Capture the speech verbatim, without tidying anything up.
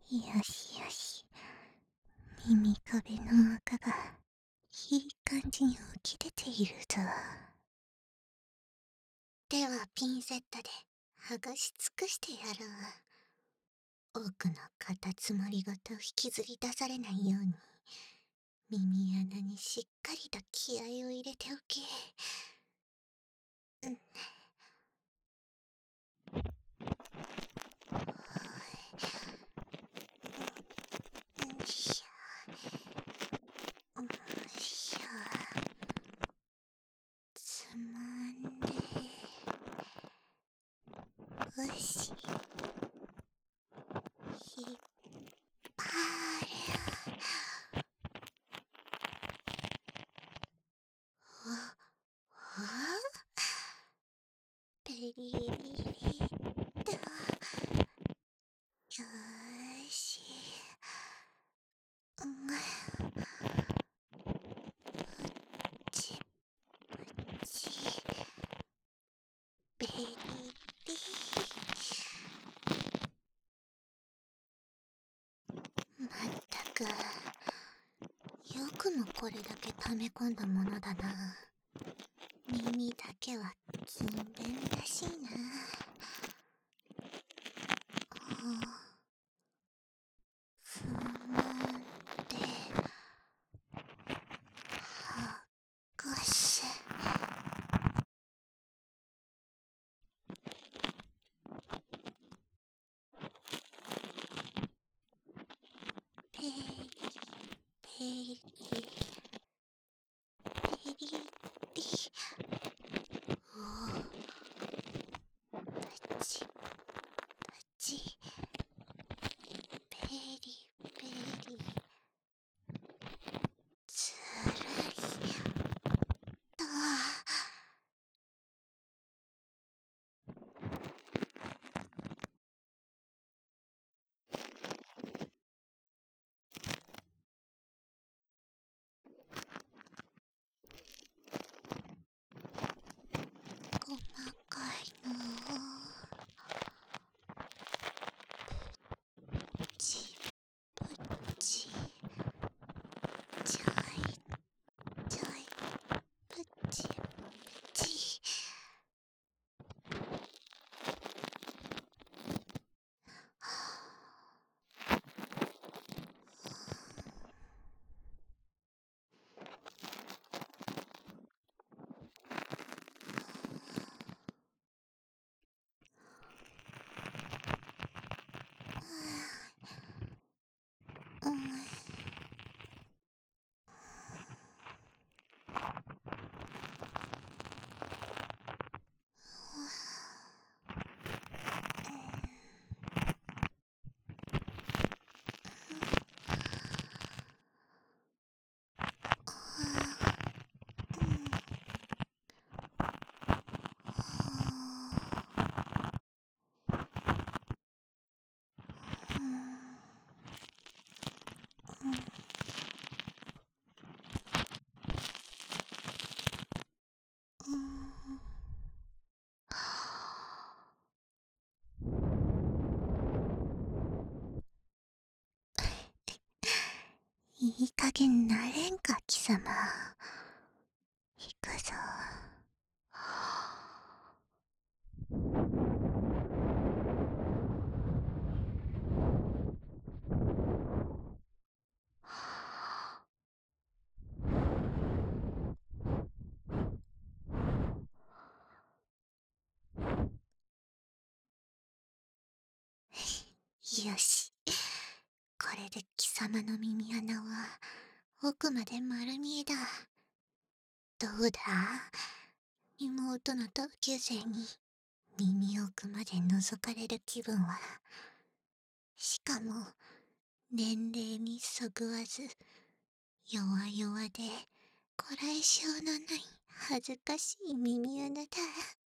よしよし。耳壁の垢がいい感じに浮き出ているぞ。ではピンセットで剥がし尽くしてやろう。奥のカタツムリごと引きずり出されないように、耳穴にしっかりと気合を入れておけ。うん。よいしょ。よいしょ。つまんで。よし。引っ張る。あ、あペリリリっと。よーし。うん。プチプチ。ペリリ。まったく。よくもこれだけ溜め込んだものだな。耳だけは勤勉らしいな。はあ、ふまんで剥がす。ペリペリペリリ。おお、プチプチ。ペリペリ。つるりと。細かいのプチプチ。ちょいちょいプチプチ。うん。いい加減なれんか貴様。行くぞ。よし。これで貴様の耳穴は奥まで丸見えだ。どうだ、妹の同級生に耳奥まで覗かれる気分は。しかも年齢にそぐわず弱々でこらえ性のない恥ずかしい耳穴だ。